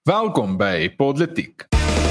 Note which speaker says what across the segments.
Speaker 1: Welkom by Politiek.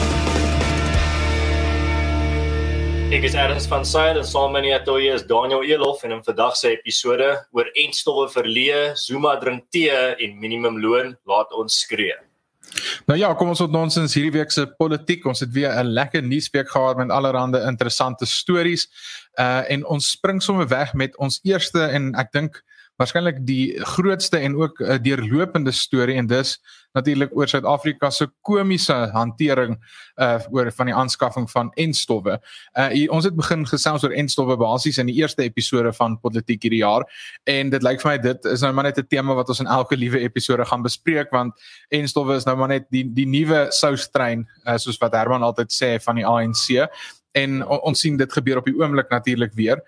Speaker 2: Ek is Ernst van Sail en saam met my atoe is Daniel Elof en in vandag se episode oor entstowwe verleë, Zuma drink tee en minimumloon laat ons skree.
Speaker 1: Nou ja, kom ons tot nonsens hierdie week se politiek. Ons het weer 'n lekker nuusweek gehad met allerlei interessante stories. En ons spring sommer weg met ons eerste en ek dink waarskynlik die grootste en ook deurlopende storie, en dis natuurlik oor Suid-Afrika se komiese hantering oor van die aanskaffing van entstowwe. Ons het begin gesels oor entstowwe basies in die eerste episode van Politiek hierdie jaar, en dit lyk vir my dit is nou maar net 'n tema wat ons in elke liewe episode gaan bespreek, want entstowwe is nou maar net die nuwe soustrein, soos wat Herman altyd sê, van die ANC. En ons sien dit gebeur op die oomblik natuurlik weer.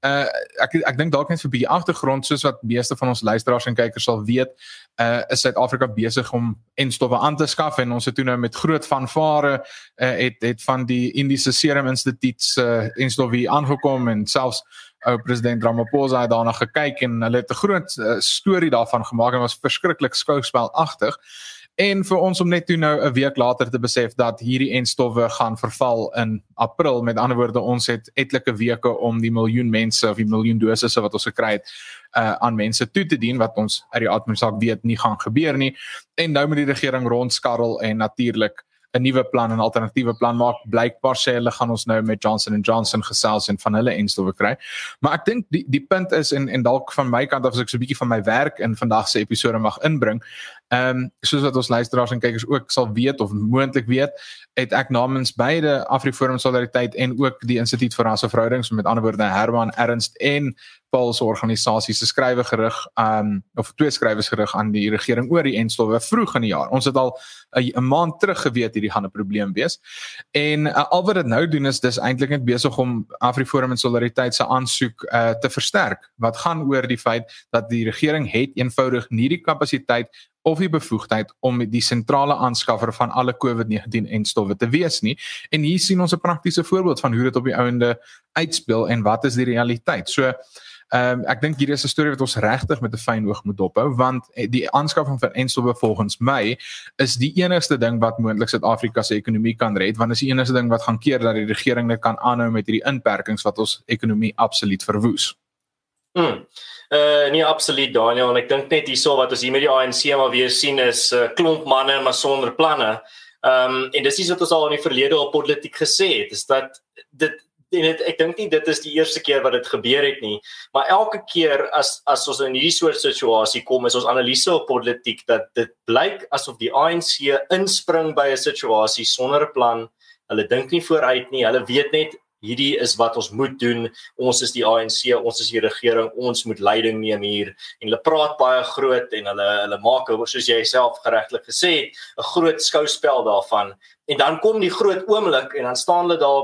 Speaker 1: Ek dink dalk net vir 'n bietjie agtergrond, soos wat meeste van ons luisteraars en kykers sal weet, is Suid-Afrika besig om entstowwe aan te skaf, en ons het toe nou met groot fanfare het van die Indiese Serum Instituut entstowwe aangekom, en selfs president Ramaphosa het daarna gekyk en hulle het 'n groot storie daarvan gemaak en was verskriklik skouspelagtig. En vir ons om net toe nou 'n week later te besef dat hierdie entstowwe gaan verval in April. Met ander woorde, ons het etlike weke om die miljoen mense of die miljoen dosisse wat ons gekry het aan mense toe te dien, wat ons uit die aardsaak weet nie gaan gebeur nie. En nou moet die regering rondskarrel en natuurlik 'n nuwe plan, 'n alternatiewe plan maak. Blykbaar sê hulle gaan ons nou met Johnson & Johnson gesels en van hulle entstowwe kry. Maar ek dink die punt is, en dalk van my kant af as ek so 'n bietjie van my werk in vandag se episode mag inbring, soos wat ons luisteraars en kykers ook sal weet of moontlik weet, het ek namens beide AfriForum Solidariteit en ook die Instituut vir Rasseverhoudings, met ander woorde Herman, Ernst en Paul se organisasie se skrywe gerig, of 2 skrywes gerig aan die regering oor die entstowwe vroeg in die jaar. Ons het al 'n maand terug geweet hierdie gaan 'n probleem wees. En al wat dit nou doen is dis eintlik net besig om AfriForum en Solidariteit se aansoek te versterk. Wat gaan oor die feit dat die regering het eenvoudig nie die kapasiteit of die bevoegdheid om die sentrale aanskaffer van alle COVID-19 entstowwe te wees nie. En hier sien ons 'n praktiese voorbeeld van hoe dit op die ouende uitspeel en wat is die realiteit. So ek dink hier is 'n storie wat ons regtig met 'n fyn oog moet dophou, want die aanskaffing van entstowwe volgens my is die enigste ding wat moontlik Suid-Afrika se ekonomie kan red, want is die enigste ding wat gaan keer dat die regering net kan aanhou met hierdie inperkings wat ons ekonomie absoluut verwoes.
Speaker 2: Nee, absoluut Daniel, en ek dink net hierso wat ons hier met die ANC maar weer sien is klomp manne maar sonder planne. En dis iets wat ons al in die verlede op Politiek gesê het, is dat ek dink nie dit is die eerste keer wat dit gebeur het nie, maar elke keer as ons in hierdie soort situasie kom, is ons analise op Politiek dat dit blyk asof die ANC inspring by 'n situasie sonder 'n plan. Hulle dink nie vooruit nie, hulle weet net hierdie is wat ons moet doen, ons is die ANC, ons is die regering, ons moet leiding neem hier, en hulle praat baie groot, en hulle maak, soos jy self geregtelik gesê het, 'n groot skouspel daarvan, en dan kom die groot oomblik, en dan staan hulle daar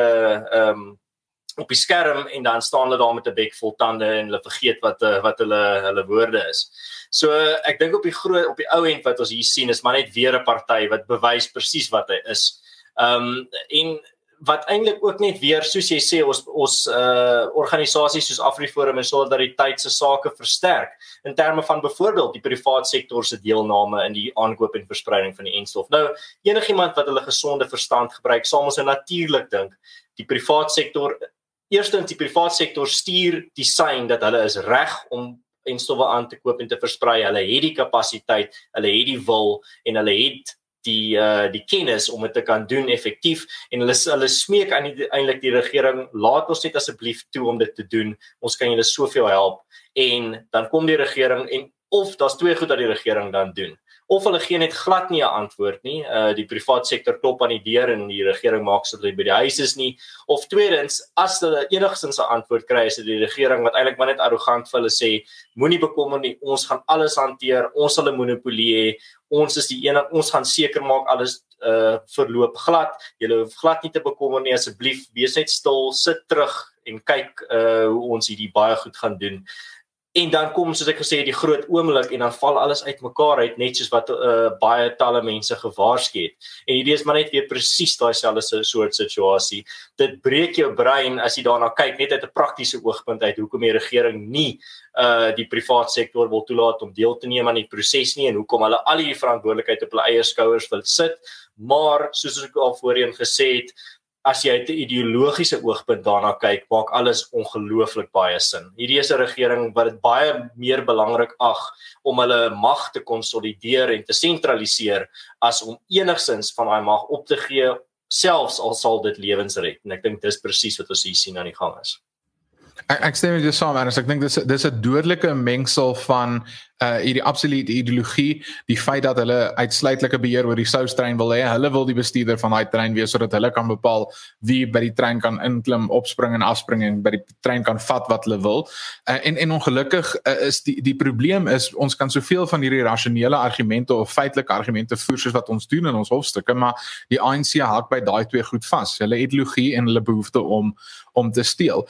Speaker 2: op die skerm, en dan staan hulle daar met 'n bek vol tande, en hulle vergeet wat hulle woorde is. So ek dink op die ou end wat ons hier sien, is maar net weer 'n party wat bewys presies wat hy is. En wat eintlik ook net weer, soos jy sê, ons organisasies soos AfriForum en Solidariteit se sake versterk, in terme van byvoorbeeld die privaat sektor se deelname in die aankoop en verspreiding van die entstof. Nou, enigiemand wat hulle gesonde verstand gebruik, sal ons natuurlik dink, die privaat sektor, eerstens die privaat sektor stuur die sein dat hulle is reg om entstowwe aan te koop en te versprei, hulle het die kapasiteit, hulle het die wil, en hulle het die kennis om dit te kan doen effektief, en hulle smeek eintlik die regering, laat ons net asseblief toe om dit te doen, ons kan julle soveel help, en dan kom die regering, of daar's 2 goed dat die regering dan doen, of hulle gee net glad nie 'n antwoord nie, die privaat sektor klop aan die deur en die regering maak sodat hulle by die huis is nie, of tweedens, as hulle enigstens 'n antwoord kry, is dit die regering wat eintlik maar net arrogant vir hulle sê, moenie bekommer nie, ons gaan alles hanteer, ons sal 'n monopolie hê, ons is die enige, ons gaan seker maak alles verloop glad, julle hoef glad nie te bekommer nie, asseblief, wees net stil, sit terug en kyk hoe ons hierdie baie goed gaan doen. En dan kom, soos ek gesê het, die groot oomblik en dan val alles uitmekaar uit, net soos wat baie talle mense gewaarsku het. En hierdie is maar net weer presies daai selfde soort situasie. Dit breek jou brein as jy daarna kyk, net uit 'n praktiese oogpunt uit, hoekom die regering nie die privaat sektor wil toelaat om deel te neem aan die proses nie, en hoekom hulle al die verantwoordelikheid op hulle eie skouers wil sit. Maar, soos ek al voorheen gesê het, as jy uit 'n ideologiese oogpunt daarna kyk, maak alles ongelooflik baie sin. Hierdie is 'n regering wat dit baie meer belangrik ag om hulle mag te konsolideer en te sentraliseer, as om enigsins van daai mag op te gee, selfs al sal dit lewens red. En ek dink dis presies wat ons hier sien aan die gang is.
Speaker 1: Ek stem met jou saam, Ernst. Ek dink dis 'n dodelike mengsel van hierdie absolute ideologie, die feit dat hulle uitsluitlike beheer oor die soustrein wil hê. Hulle wil die bestuurder van daai trein wees sodat hulle kan bepaal wie by die trein kan inklim, opspring en afspring en by die trein kan vat wat hulle wil. En ongelukkig is die probleem is ons kan soveel van hierdie rasionele argumente of feitelike argumente voer soos wat ons doen in ons hofstukke, maar die ANC hak by daai twee goed vas. Hulle ideologie en hulle behoefte om te steel.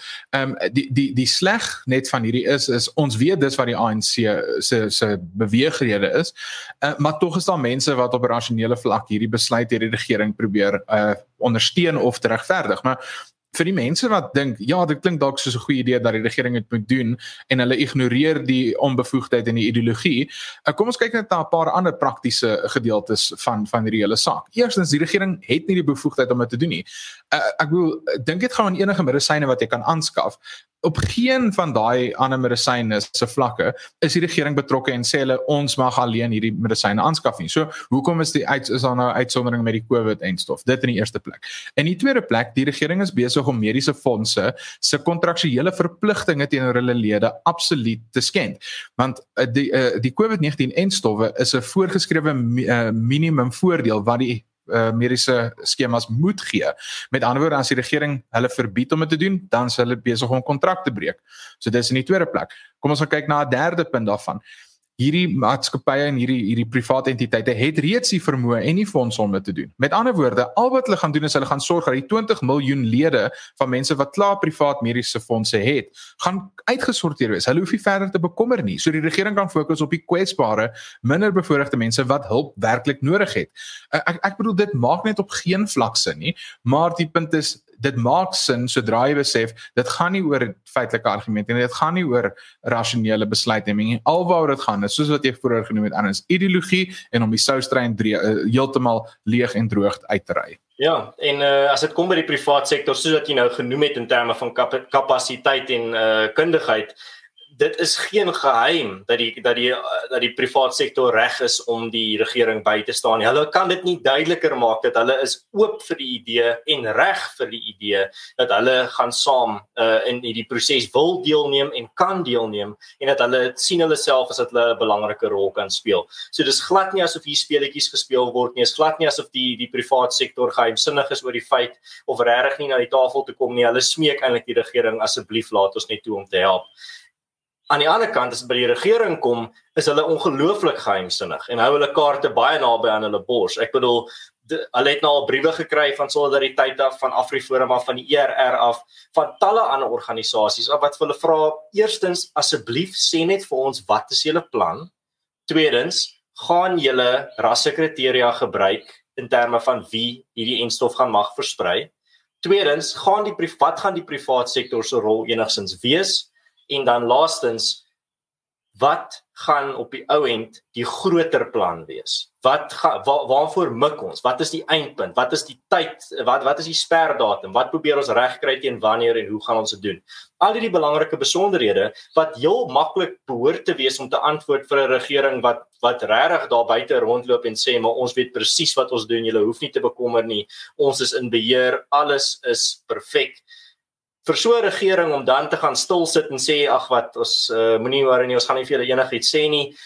Speaker 1: Die sleg net van hierdie is ons weet dis wat die ANC se beweegrede is, maar tog is daar mense wat op 'n rasionele vlak hierdie besluit hierdie regering probeer ondersteun of te regverdig, maar vir die mense wat dink, ja, dit klink dalk soos 'n goeie idee dat die regering dit moet doen en hulle ignoreer die onbevoegdheid en die ideologie, kom ons kyk net na 'n paar ander praktiese gedeeltes van hierdie hele saak. Eerstens, die regering het nie die bevoegdheid om dit te doen nie. Ek bedoel, dink dit gaan aan enige medisyne wat jy kan aanskaf. Op geen van daai ander medisyne se vlakke is die regering betrokke en sê hulle ons mag alleen hierdie medisyne aanskaf nie. So hoekom is daar nou uitsondering met die COVID-enstof? Dit in die eerste plek. In die tweede plek, die regering is besig om mediese fondse se kontraksuele verpligtinge teenoor hulle lede absoluut te skend. Want die COVID-19-enstowwe is 'n voorgeskrewe minimum voordeel wat die mediese skemas moet gee. Met ander woorde, as die regering hulle verbied om dit te doen, dan is hulle besig om kontrak te breek. So dis in die tweede plek. Kom ons gaan kyk na 'n derde punt daarvan. Hierdie maatskappye en hierdie private entiteite het reeds die vermoë en die fondse om dit te doen. Met ander woorde, al wat hulle gaan doen is hulle gaan sorg dat die 20 miljoen lede van mense wat klaar privaat mediese fondse het, gaan uitgesorteer wees. Hulle hoef nie verder te bekommer nie. So die regering kan fokus op die kwesbare, minder bevoorregte mense wat hulp werklik nodig het. Ek bedoel, dit maak net op geen vlak sin nie, maar die punt is, dit maak sin sodra jy besef, dit gaan nie oor feitelike argumente en dit gaan nie oor rasionele besluitneming nie. Alwaaroor dit gaan is, soos wat jy vroeër genoem het, is ideologie en om die soustrein heeltemal leeg en droog uit te ry.
Speaker 2: Ja, en as dit kom by die privaat sektor, soos wat jy nou genoem het in terme van kapasiteit en kundigheid, dit is geen geheim dat die privaat sektor reg is om die regering by te staan. Hulle kan dit nie duideliker maak dat hulle is oop vir die idee en reg vir die idee dat hulle gaan saam in die proses wil deelneem en kan deelneem en dat hulle sien hulle self as dat hulle 'n belangrike rol kan speel. So dis glad nie asof hier speletjies gespeel word nie, is glad nie asof die privaat sektor geheimsinnig is oor die feit of regtig nie na die tafel te kom nie. Hulle smeek eintlik die regering asseblief laat ons net toe om te help. Aan die ander kant, as dit by die regering kom, is hulle ongelooflik geheimsinnig en hou hulle kaarte baie naby aan hulle bors. Ek bedoel, hulle het nou al briewe gekry van Solidariteit af, van AfriForum af, van die ERR af, van talle ander organisasies wat vir hulle vra, eerstens, asseblief sê net vir ons, wat is julle plan? Tweedens, gaan julle rassekriteria gebruik in terme van wie hierdie enstof gaan mag versprei? Tweedens, wat gaan die privaat sektor se rol enigsins wees? En dan laastens, wat gaan op die ou end die groter plan wees? Waarvoor mik ons? Wat is die eindpunt? Wat is die tyd? Wat is die sperdatum? Wat probeer ons regkry teen wanneer en hoe gaan ons dit doen? Al die belangrike besonderhede wat heel maklik behoort te wees om te antwoord vir 'n regering wat regtig daar buite rondloop en sê, maar ons weet presies wat ons doen, julle hoef nie te bekommer nie, ons is in beheer, alles is perfek. Vir so 'n regering om dan te gaan stil sit en sê, ag wat, ons moenie worry nie, ons gaan nie vir julle enigiets sê nie,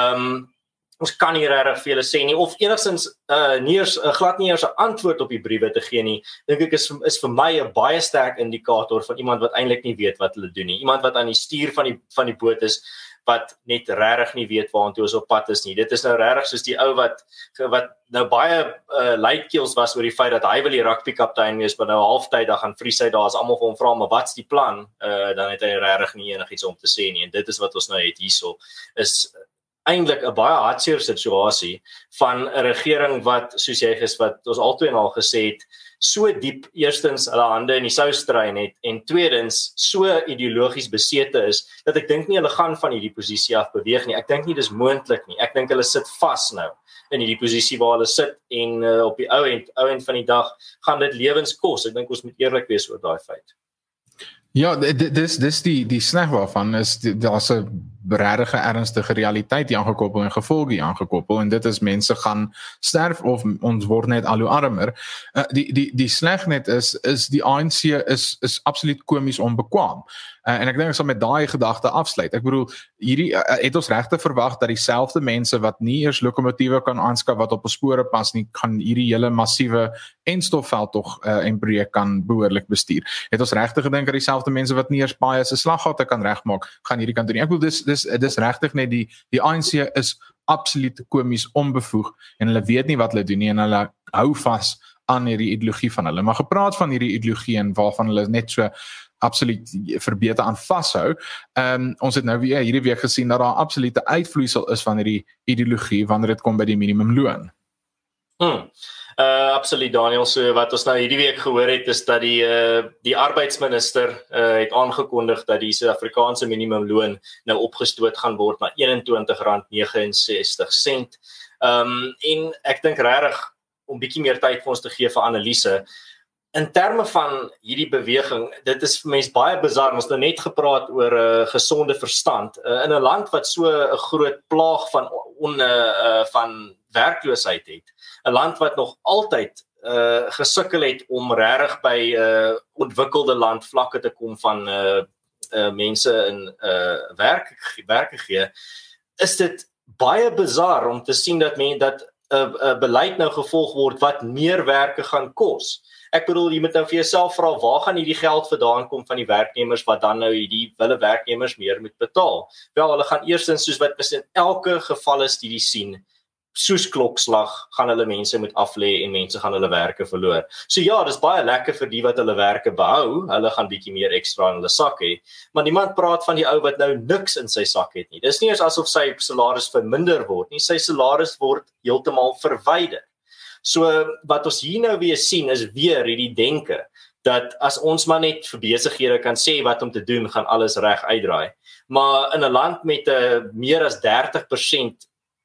Speaker 2: ons kan nie regtig vir julle sê nie, of enigstens glad nie eers 'n antwoord op die briewe te gee nie, dink ek is vir my 'n baie sterk indikator van iemand wat eintlik nie weet wat hulle doen nie, iemand wat aan die stuur van die boot is, wat net regtig nie weet waartoe ons op pad is nie. Dit is nou regtig soos die ou wat nou baie luidkeels was oor die feit dat hy wil die rugby-kaptein wees, maar nou halftyd dan gaan vries hy daar as almal vir hom vra, maar wat's die plan? Dan het hy regtig nie enigiets om te sê nie. En dit is wat ons nou het hierso, is eintlik 'n baie hartseer situasie van 'n regering wat, soos jy wat ons altyd al gesê het, so diep eerstens hulle hande in die sous drein het en tweedens so ideologies besete is dat ek dink nie hulle gaan van hierdie posisie af beweeg nie. Ek dink nie dis moontlik nie. Ek dink hulle sit vas nou in hierdie posisie waar hulle sit en op die ou end van die dag gaan dit lewens kos. Ek dink ons moet eerlik wees oor daai feit.
Speaker 1: Ja, dis die sleg waarvan is daar's 'n regtige ernstige realiteit hier aangekoppel en gevolge hier aangekoppel en dit is mense gaan sterf of ons word net al hoe armer. Die sleg net is die ANC is absoluut komies onbekwaam. En ek dink ek sal met daai gedagte afsluit. Ek bedoel, hierdie het ons regtig verwag dat dieselfde mense wat nie eers lokomotiewe kan aanskaf wat op 'n spore pas nie, kan hierdie hele massiewe enstofveld tog en projek kan behoorlik bestuur. Het ons regtig gedink dat dieselfde mense wat nie eers baie se slaggate kan regmaak, gaan hierdie kant doen. Ek bedoel dis regtig net die ANC is absoluut komies onbevoeg en hulle weet nie wat hulle doen nie en hulle hou vas aan hierdie ideologie van hulle. Maar gepraat van hierdie ideologie en waarvan hulle net so absoluut verbeter aan vashou. Ons het nou weer hierdie week gesien dat daar absolute uitvloeisel is van hierdie ideologie wanneer dit kom by die minimumloon.
Speaker 2: Absoluut Daniel, so wat ons nou hierdie week gehoor het is dat die arbeidsminister het aangekondig dat die Suid-Afrikaanse minimumloon nou opgestoot gaan word na R21.69. En ek dink regtig om bietjie meer tyd vir ons te gee vir analise. In terme van hierdie beweging, dit is vir mense baie bizar, ons het nou net gepraat oor gesonde verstand, in 'n land wat so 'n groot plaag van werkloosheid het, 'n land wat nog altyd gesukkel het om regtig by ontwikkelde landvlakke te kom van mense in werk gee, is dit baie bizar om te sien dat beleid nou gevolg word wat meer werke gaan kos. Ek bedoel, jy moet nou vir jouself vra, waar gaan hierdie geld vandaan kom van die werknemers wat dan nou hierdie wille werknemers meer moet betaal? Wel, hulle gaan eerstens, soos wat ons in elke geval studie sien, soos klokslag gaan hulle mense moet aflê en mense gaan hulle werke verloor. So ja, dis baie lekker vir die wat hulle werke behou, hulle gaan bietjie meer ekstra in hulle sak hê, maar niemand praat van die ou wat nou niks in sy sak het nie. Dis nie eens asof sy salaris verminder word nie, sy salaris word heeltemal verwyder. So wat ons hier nou weer sien is weer hierdie denke, dat as ons maar net vir besighede kan sê wat om te doen, gaan alles reg uitdraai. Maar in 'n land met meer as 30%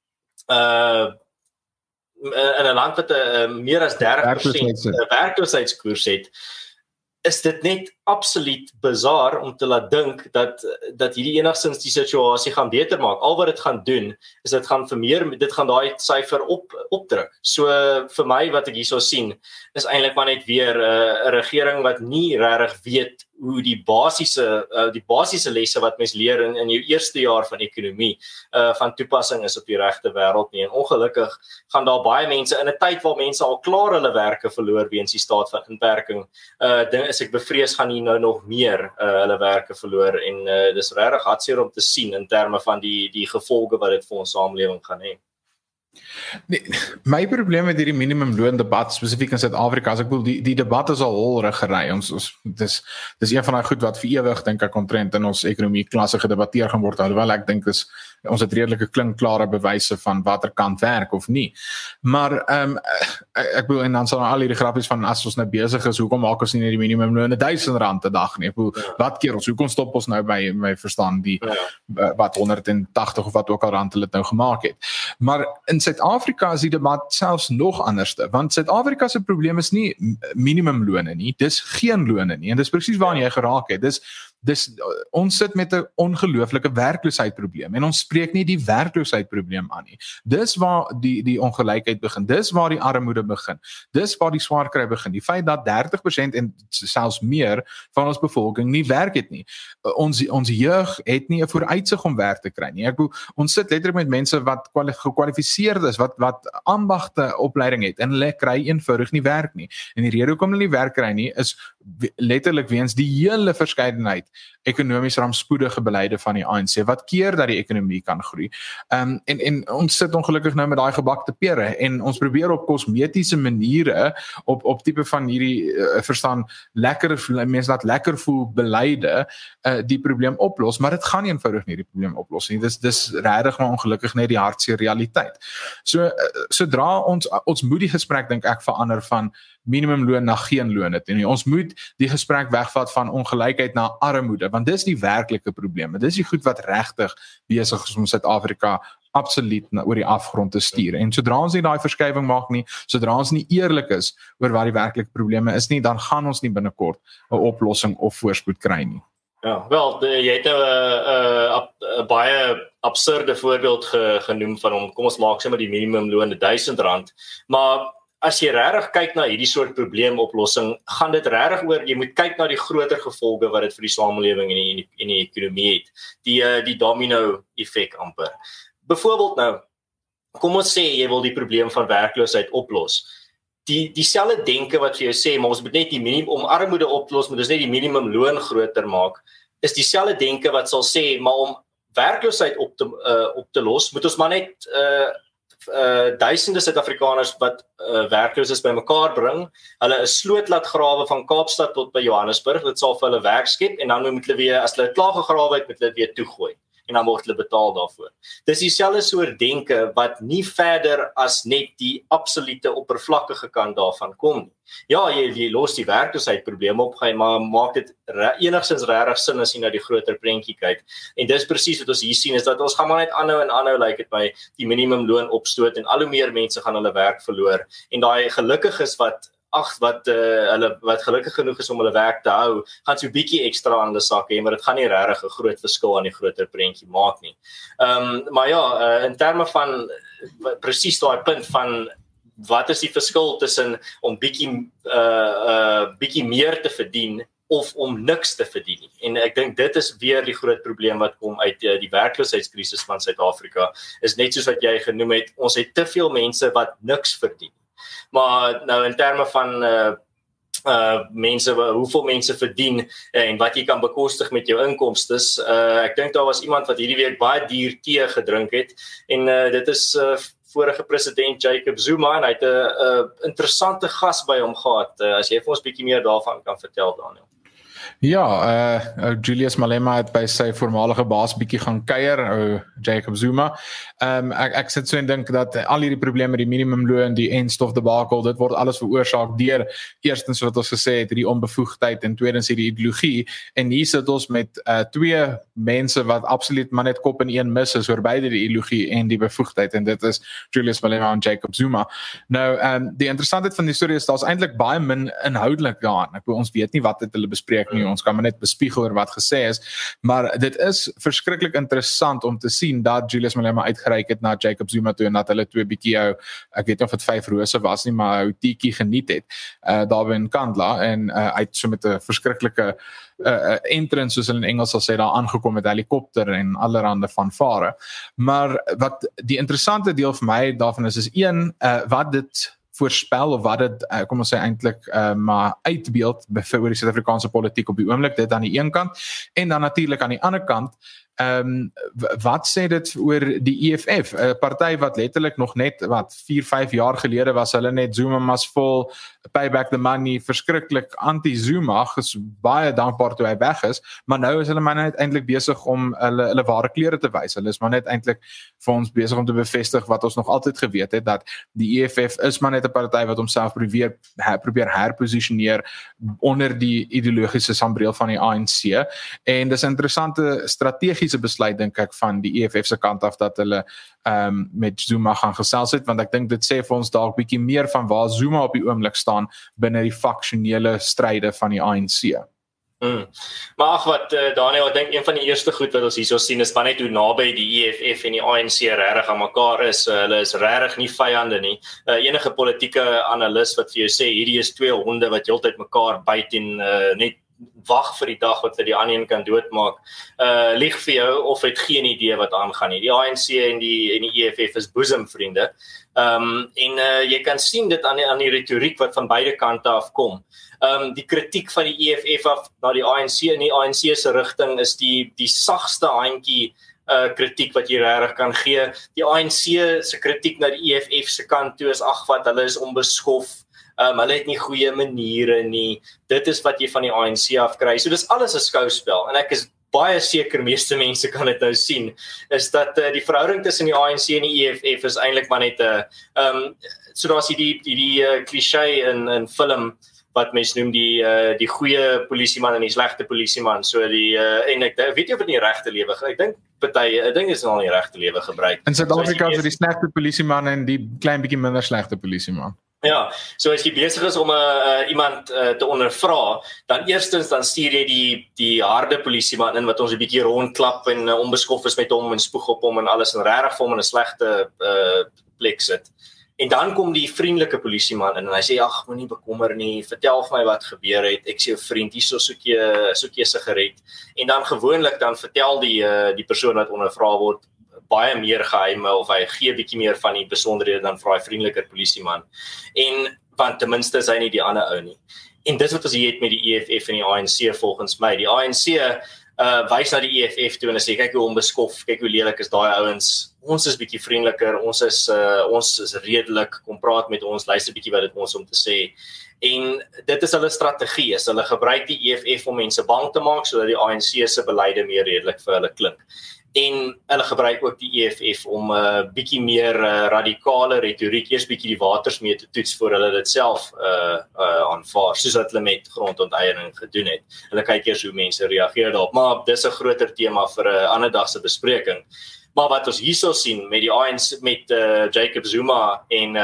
Speaker 2: in 'n land wat meer as 30% werkloosheidskoers het, is dit net absoluut bizar om te laat dink dat hierdie enigstens die situasie gaan beter maak. Al wat dit gaan doen, is dit gaan daai syfer opdruk. So vir my wat ek hierso sien, is eintlik maar net weer 'n regering wat nie regtig weet hoe die basiese lesse wat mens leer in jou eerste jaar van ekonomie van toepassing is op die regte wêreld nie. En ongelukkig gaan daar baie mense in 'n tyd waar mense al klaar hulle werke verloor weens die staat van inperking, is ek bevrees gaan nie nou nog meer hulle werke verloor en dis regtig hartseer om te sien in terme van die gevolge wat dit vir ons samelewing gaan hê.
Speaker 1: Nee, my probleem met hierdie minimumloon debat spesifiek in Suid-Afrika, as ek bedoel die debat is al holrig gery. Dis een van daai goed wat vir ewig dink ek omtrent in ons ekonomie klasse gedebatteer gaan word, alhoewel ek dink ons het redelike klinkklare bewyse van watter kant werk of nie. Maar ek bedoel, en dan sal al hierdie grappies van as ons nou besig is, hoekom maak ons nie die minimumloon R1000 'n dag nie? Ek bedoel, wat keer ons, hoekom stop ons nou by my verstaan die wat 180 of wat ook al rand hulle dit nou gemaak het. Maar in Suid-Afrika is die debat selfs nog anderste, want Suid-Afrika se probleem is nie minimumlone nie, dis geen lone nie, en dis presies waarna jy geraak het. Ons sit met 'n ongelooflike werkloosheidprobleem en ons spreek nie die werkloosheidprobleem aan nie. Dis waar die ongelykheid begin, dis waar die armoede begin, dis waar die swaar kry begin. Die feit dat 30% en selfs meer van ons bevolking nie werk het nie. Ons jeug het nie 'n vooruitsig om werk te kry nie. Ek bedoel, ons sit letterlik met mense wat gekwalifiseerd is, wat ambagte opleiding het en hulle kry eenvoudig nie werk nie. En die rede hoekom hulle nie werk kry nie is letterlik weens die hele verskeidenheid ekonomies rampspoedige beleide van die ANC wat keer dat die ekonomie kan groei. En ons sit ongelukkig nou met daai gebakte pere en ons probeer op kosmetiese maniere op tipe van hierdie verstaan mense laat lekker voel beleide die probleem oplos, maar dit gaan nie eenvoudig nie die probleem oplos nie. Dis regtig maar ongelukkig net die hartseer realiteit. So sodra ons moet die gesprek dink ek verander van minimumloon na geen loon het nie. Ons moet die gesprek wegvat van ongelykheid na armoede, want dis die werklike probleme. Dis die goed wat regtig besig is om Suid-Afrika absoluut oor die afgrond te stuur. En sodra ons nie daai verskywing maak nie, sodra ons nie eerlik is oor wat die werklike probleme is nie, dan gaan ons nie binnekort 'n oplossing of voorspoed kry nie.
Speaker 2: Ja, wel, jy het 'n baie absurde voorbeeld genoem van hom. Kom ons maak sommer die minimumloon R1000, maar as jy regtig kyk na hierdie soort probleemoplossing, gaan dit regtig oor jy moet kyk na die groter gevolge wat dit vir die samelewing en die ekonomie het. Die domino effek amper. Byvoorbeeld nou, kom ons sê jy wil die probleem van werkloosheid oplos. Dieselfde denke wat vir jou sê, maar ons moet net om armoede oplos, moet ons net die minimumloon groter maak, is dieselfde denke wat sal sê, maar om werkloosheid op te los, moet ons maar net duisende Suid-Afrikaners wat werkloos is bymekaar bring, hulle 'n sloot laat grawe van Kaapstad tot by Johannesburg, dit sal vir hulle werk skep, en dan moet hulle weer, as hulle klaar gegrawe het, moet hulle weer toegooi. En dan word hulle betaal daarvoor. Dis dieselfde soort denke wat nie verder as net die absolute oppervlakkige kant daarvan kom nie. Ja, jy los die werkloosheidprobleem op, maar maak dit enigstens regtig sin as jy na die groter prentjie kyk. En dis presies wat ons hier sien, is dat ons gaan maar net aanhou lyk dit my die minimumloon opstoot en al hoe meer mense gaan hulle werk verloor. En daai gelukkiges wat gelukkig genoeg is om hulle werk te hou, gaan so 'n bietjie ekstra in hulle sak hê, maar dit gaan nie regtig 'n groot verskil aan die groter prentjie maak nie. Maar ja, in terme van presies daai punt van wat is die verskil tussen om bietjie meer te verdien of om niks te verdien nie. En ek dink dit is weer die groot probleem wat kom uit die werkloosheidskrisis van Suid-Afrika, is net soos wat jy genoem het, ons het te veel mense wat niks verdien. Maar nou in terme van hoeveel mense verdien en wat jy kan bekostig met jou inkomstes, ek dink daar was iemand wat hierdie week baie duur tee gedrink het, en dit is vorige president Jacob Zuma, en hy het 'n interessante gas by hom gehad. As jy vir ons bietjie meer daarvan kan vertel, Daniel.
Speaker 1: Ja, Julius Malema het by sy voormalige baas bietjie gaan kuier, Jacob Zuma. Ek sit so en dink dat al hierdie probleme met die minimumloon, die enstof debakel, dit word alles veroorsaak deur eerstens wat ons gesê het, hierdie onbevoegdheid, en tweedens hierdie ideologie. En hier sit ons met twee mense wat absoluut maar net kop in een mis is oor beide die ideologie en die bevoegdheid, en dit is Julius Malema en Jacob Zuma. Nou, die interessantheid van die storie is, daar's eintlik baie min inhoudelik daaraan. Ons weet nie wat het hulle bespreek nie, ons kan maar net bespiegel oor wat gesê is, maar dit is verskriklik interessant om te sien dat Julius Malema uitgereik het na Jacob Zuma toe, en dat hulle twee bietjie ek weet nie of dit 5 rose was nie, maar ou tiekie geniet het, daar by in Kandla, en uit so met 'n verskriklike entrance, soos hulle in Engels sal sê, daar aangekom met helikopter en allerhande vanvare. Maar wat die interessante deel vir my daarvan is een, wat dit voorspel, of wat dit, kom ons sê eintlik, maar uitbeeld vir die Suid-Afrikaanse politiek op die oomblik, dit aan die een kant, en dan natuurlik aan die ander kant, wat sê dit oor die EFF, 'n party wat letterlik nog net 4-5 jaar gelede was hulle net Zuma must fall, pay back the money, verskriklik anti-Zuma, baie dankbaar toe hy weg is, maar nou is hulle maar net eintlik besig om hulle ware kleure te wys. Hulle is maar net eintlik vir ons besig om te bevestig wat ons nog altyd geweet het, dat die EFF is maar net 'n party wat homself probeer herposisioneer onder die ideologiese sambreel van die ANC, en dis 'n interessante strategiese besluit, dink ek, van die EFF se kant af, dat hulle met Zuma gaan gesels het, want ek dink dit sê vir ons dalk bietjie meer van waar Zuma op die oomblik staan binne die faksionele stryde van die ANC.
Speaker 2: Maar ag wat, Daniel, ek dink een van die eerste goed wat ons hierso sien is maar net hoe naby die EFF en die ANC regtig aan mekaar is. Hulle is regtig nie vyande nie. Enige politieke analis wat vir jou sê hierdie is twee honde wat heeltyd mekaar byt en net wag vir die dag wat hulle die ander een kan doodmaak, lieg vir jou of het geen idee wat aangaan nie. Die ANC en die EFF is boesemvriende. Jy kan sien dit aan die retoriek wat van beide kante afkom. Die kritiek van die EFF af na die ANC in die ANC se rigting is die sagste handjie kritiek wat jy regtig kan gee. Die ANC se kritiek na die EFF se kant toe is ag wat hulle is onbeskof. Hulle het nie goeie maniere nie. Dit is wat jy van die ANC af kry. So dis alles 'n skouspel en ek is baie seker meeste mense kan dit nou sien, is dat die verhouding tussen die ANC en die EFF is eintlik maar net so daar's die cliché in film wat mense noem die goeie polisieman en die slegte polisieman. So en ek weet nie of dit in die regte lewe, ek dink is al in die regte lewe gebruik.
Speaker 1: In Suid-Afrika is die slegte polisieman en die klein bietjie minder slegte polisieman.
Speaker 2: Ja, so as jy besig is om iemand te ondervra, dan eerstens dan stuur jy die harde polisieman in wat ons 'n bietjie rondklap en onbeskof is met hom en spoeg op hom en alles en regtig vir hom in 'n slegte plek sit. En dan kom die vriendelike polisieman in en hy sê ag, moenie bekommer nie, vertel vir my wat gebeur het. Ek sê jou vriend, hierso soek jy 'n sigaret. En dan gewoonlik dan vertel die persoon wat ondervra word baie meer geheime of hy gee bietjie meer van die besonderhede dan vir daai vriendeliker polisieman. En want ten minste is hy nie die ander ou nie. En dis wat ons hier het met die EFF en die ANC volgens my. Die ANC wys na die EFF toe en sê kyk hoe onbeskof, kyk hoe lelik is daai ouens. Ons is bietjie vriendeliker, ons is redelik, kom praat met ons, luister bietjie wat dit ons om te sê. En dit is hulle strategie, hulle gebruik die EFF om mense bang te maak sodat die ANC se beleide meer redelik vir hulle klink. En hulle gebruik ook die EFF om bietjie meer radikale retoriek, eers bietjie die waters mee te toets voor hulle dit self aanvaar, soos wat hulle met grondonteiening gedoen het. Hulle kyk eers hoe mense reageer daarop, maar dis 'n groter tema vir 'n ander dag se bespreking. Maar wat ons hierso sien met die ANC, met Jacob Zuma en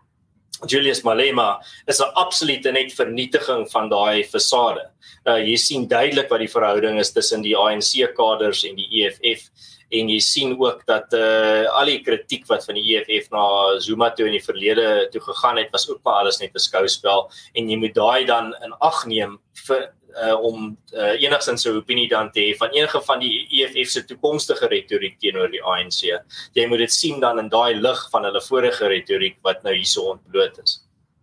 Speaker 2: Julius Malema, is 'n absolute net vernietiging van daai fasade. Jy sien duidelik wat die verhouding is tussen die ANC-kaders en die EFF, en jy sien ook dat al die kritiek wat van die EFF na Zuma toe in die verlede toe gegaan het, was ook maar alles net 'n skouspel, en jy moet daai dan in ag neem vir om enigstens 'n opinie dan te hê van enige van die EFF se toekomstige retoriek teenoor die ANC. Jy moet dit sien dan in daai lig van hulle vorige retoriek wat nou hierso ontbloot is.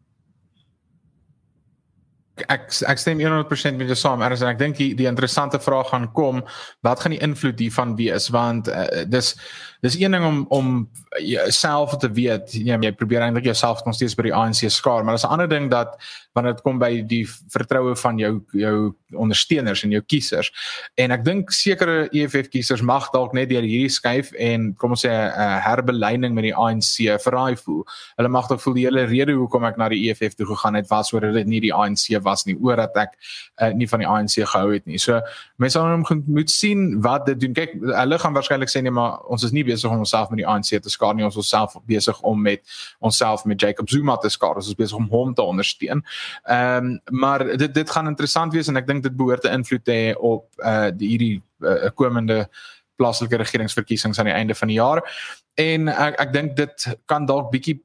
Speaker 1: Ek stem 100% met jou saam, Ernst, en ek dink die interessante vraag gaan kom, wat gaan die invloed hiervan wees, want dis een ding om jouself te weet, jy probeer eintlik jouself nog steeds by die ANC skaar, maar dis 'n ander ding dat wanneer dit kom by die vertroue van jou ondersteuners en jou kiesers, en ek dink sekere EFF kiesers mag dalk net deur hierdie skuif en kom ons sê 'n herbeleining met die ANC verraai voel. Hulle mag dalk voel die hele rede hoekom ek na die EFF toe gegaan het was sodat dit nie die ANC was nie, oor dat ek nie van die ANC gehou het nie. So mense moet sien wat dit doen. Kyk, hulle gaan waarskynlik sê nee, maar ons is nie besig om onsself met die ANC te skaar nie, ons is self besig om met onsself met Jacob Zuma te skaar, ons is besig om hom te ondersteun. Maar dit gaan interessant wees en ek dink dit behoort 'n invloed te hê op hierdie komende plaaslike regeringsverkiesings aan die einde van die jaar. En ek dink dit kan dalk bietjie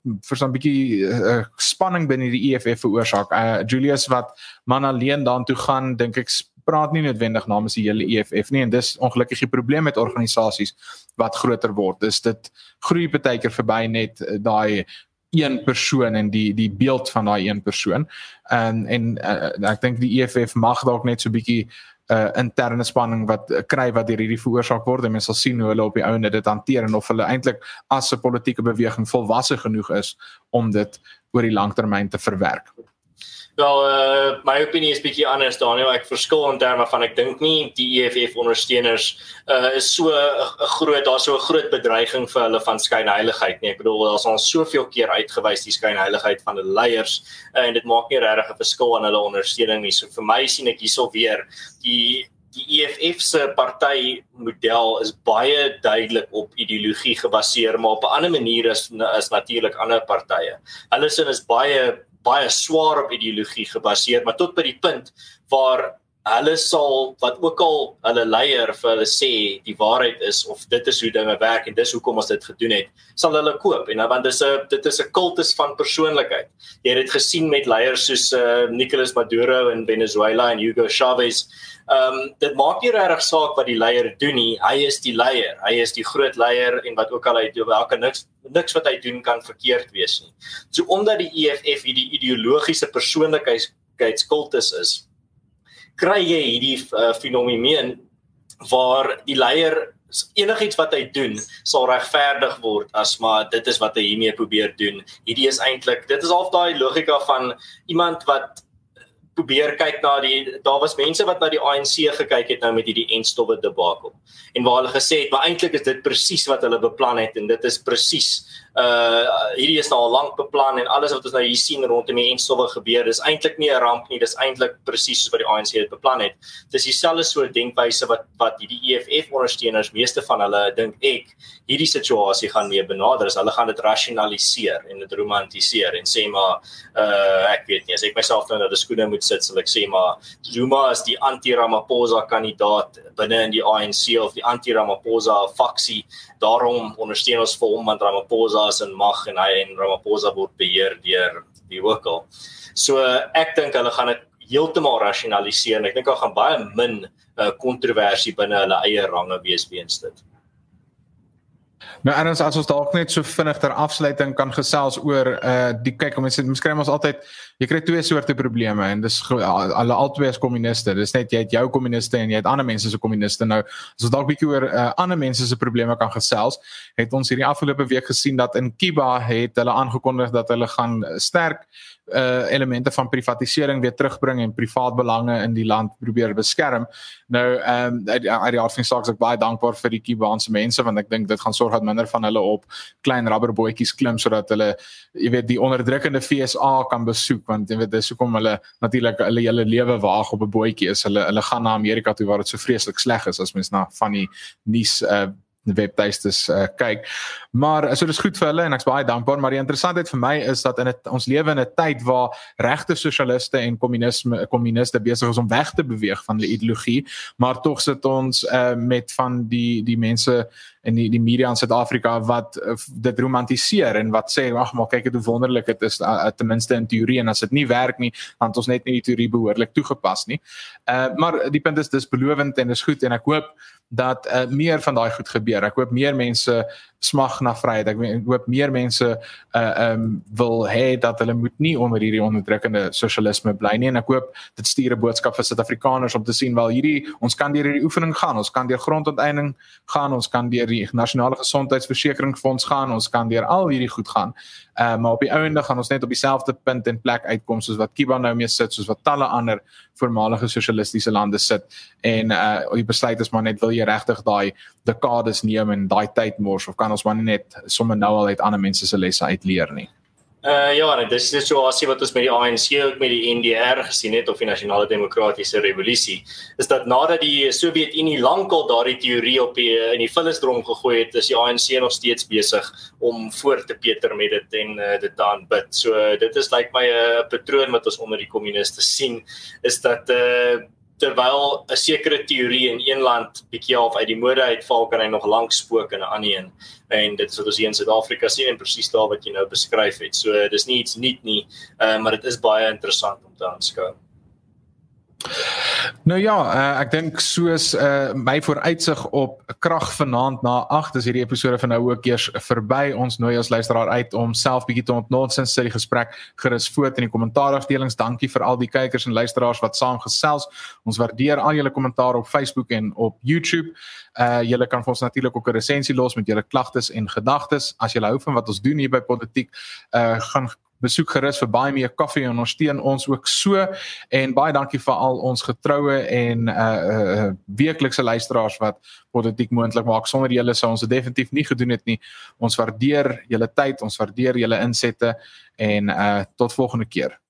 Speaker 1: spanning binne die EFF veroorsaak. Julius wat man alleen daartoe gaan, dink ek praat nie noodwendig namens die hele EFF nie, en dis ongelukkig die probleem met organisasies wat groter word. Dus dit groei partykeer verby net daai een persoon en die beeld van daai een persoon. En ek dink die EFF mag dalk net so bietjie interne spanning wat kry wat deur hierdie veroorsaak word, en mens sal sien hoe hulle op die ouende dit hanteer en of hulle eintlik as 'n politieke beweging volwasse genoeg is om dit oor die langtermyn te verwerk.
Speaker 2: Wel, my opinie is bietjie anders, Daniel. Ek verskil in terme van, ek dink nie die EFF ondersteuners is so 'n groot, daar's so 'n groot bedreiging vir hulle van skynheiligheid nie. Ek bedoel, daar's al soveel keer uitgewys die skynheiligheid van hulle leiers, en dit maak nie regtig 'n verskil aan hulle ondersteuning nie. So vir my sien ek hierso weer die EFF se partytmodel is baie duidelik op ideologie gebaseer, maar op 'n ander manier is natuurlik ander partye. Hulle sin is baie swaar op ideologie gebaseer, maar tot by die punt waar hulle sal, wat ook al hulle leier vir hulle sê, die waarheid is, of dit is hoe dinge werk, en dis hoekom ons dit gedoen het, sal hulle koop, en want dit is 'n kultus van persoonlikheid. Jy het dit gesien met leiers soos Nicolas Maduro in Venezuela en Hugo Chavez. Dit maak nie regtig saak wat die leier doen nie, hy is die leier, hy is die groot leier, en wat ook al hy doen, niks wat hy doen kan verkeerd wees nie. So omdat die EFF hierdie ideologiese persoonlikheidskultus is, kry jy hierdie fenomeen waar die leier enigiets wat hy doen sal regverdig word as maar dit is wat hy hiermee probeer doen. Hierdie is eintlik, dit is half daai logika van iemand wat probeer kyk na daar was mense wat na die ANC gekyk het nou met hierdie enstowwe debakel. En waar hulle gesê het, maar eintlik is dit presies wat hulle beplan het en dit is presies hierdie is nou al lank beplan en alles wat ons nou hier sien rondom die enstowwe gebeur, dis eintlik nie 'n ramp nie, dis eintlik presies soos wat die ANC het beplan het. Dis dieselfde soort denkwyse wat die EFF ondersteuners, meeste van hulle dink hierdie situasie gaan mee benader, is hulle gaan dit rasionaliseer en dit romantiseer en sê maar ek weet nie, as ek myself nou na die skoene moet sit, sal ek sê maar Zuma is die anti-Ramaphosa kandidaat binne in die ANC of die anti-Ramaphosa faksie, daarom ondersteun ons vir hom want Ramaphosa is in mag en Ramaphosa word beheer deur wie ook al. So ek dink hulle gaan dit heeltemal rasionaliseer en ek dink daar gaan baie min kontroversie binne hulle eie range wees weens dit.
Speaker 1: Nou Ernst, as ons dalk net so vinnig ter afsluiting kan gesels oor die kyk, ons kry ons altyd, jy kry twee soorte probleme en dis hulle albei is kommuniste. Dis net jy het jou kommuniste en jy het ander mense se kommuniste. Nou as ons dalk bietjie oor ander mense se probleme kan gesels, het ons hierdie afgelope week gesien dat in Cuba het hulle aangekondig dat hulle gaan sterk elemente van privatisering weer terugbring en privaat belange in die land probeer beskerm. Nou uit die aard van die saak is ek baie dankbaar vir die Cubaanse mense want ek dink dit gaan sorg dat minder van hulle op klein rubberbootjies klim sodat hulle jy weet die onderdrukkende FSA kan besoek want jy weet dis hoekom hulle natuurlik hulle hele lewe waag op 'n bootjie is. Hulle gaan na Amerika toe waar dit so vreeslik sleg is as mens na van die nuus webtuistes kyk. Maar so dis goed vir hulle en ek's baie dankbaar, maar die interessantheid vir my is dat ons lewe in 'n tyd waar regte sosialiste en kommuniste besig is om weg te beweeg van die ideologie, maar tog sit ons met van die mense in die media in Suid-Afrika wat dit romantiseer en wat sê, ag maar kyk hoe wonderlik dit is ten minste in teorie en as dit nie werk nie, dan het ons net nie die teorie behoorlik toegepas nie. Maar die punt is dis belovend en dis goed en ek hoop dat meer van daai goed gebeur. Ek hoop meer mense smag na vryheid. Ek hoop meer mense wil hê dat hulle moet nie onder hierdie onderdrukkende sosialisme bly nie en ek hoop dit stuur 'n boodskap vir Suid-Afrikaners om te sien wel ons kan deur hierdie oefening gaan, ons kan deur grondonteiening gaan, ons kan deur die nasionale gesondheidsversekeringsfonds gaan, ons kan deur al hierdie goed gaan. Maar op die ouende gaan ons net op dieselfde punt en plek uitkom soos wat Cuba nou mee sit, soos wat talle ander voormalige sosialistiese lande sit en die besluit is maar net wil jy regtig daai dekades neem en daai tyd mors of kan ons maar net sommer nou al uit ander mense se lesse uitleer nie.
Speaker 2: Ja, en dis die situasie wat ons met die ANC ook met die NDR gesien het of die Nasionale Demokratiese Revolusie, is dat nadat die Sowjetunie lankal daardie teorie in die vullisdrom gegooi het, is die ANC nog steeds besig om voort te peter met dit en dit te aanbid. So dit is lyk my 'n patroon wat ons onder die kommuniste sien, is dat terwyl 'n sekere teorie in een land bietjie half uit die mode uitval, kan hy nog lank spook in 'n ander een. En dit is wat ons hier in Suid-Afrika sien en presies daar wat jy nou beskryf het. So dis nie iets nuut nie, maar dit is baie interessant om te aanskou.
Speaker 1: Nou ja, ek dink soos my vooruitsig op krag vanaand na 8 is hierdie episode van nou ook eers verby. Ons nooi as luisteraar uit om self bietjie te ontnonsens sit die gesprek gerus voort in die kommentaarafdelings. Dankie vir al die kykers en luisteraars wat saam gesels. Ons waardeer al julle kommentaar op Facebook en op YouTube. Julle kan vir ons natuurlik ook 'n resensie los met julle klagtes en gedagtes. As julle hou van wat ons doen hier by Politiek, gaan besoek gerus vir baie meer koffie en ondersteun ons ook so en baie dankie vir al ons getroue en weeklikse luisteraars wat Politiek moontlik maak. Sonder julle sou ons dit definitief nie gedoen het nie. Ons waardeer julle tyd, ons waardeer julle insette en tot volgende keer.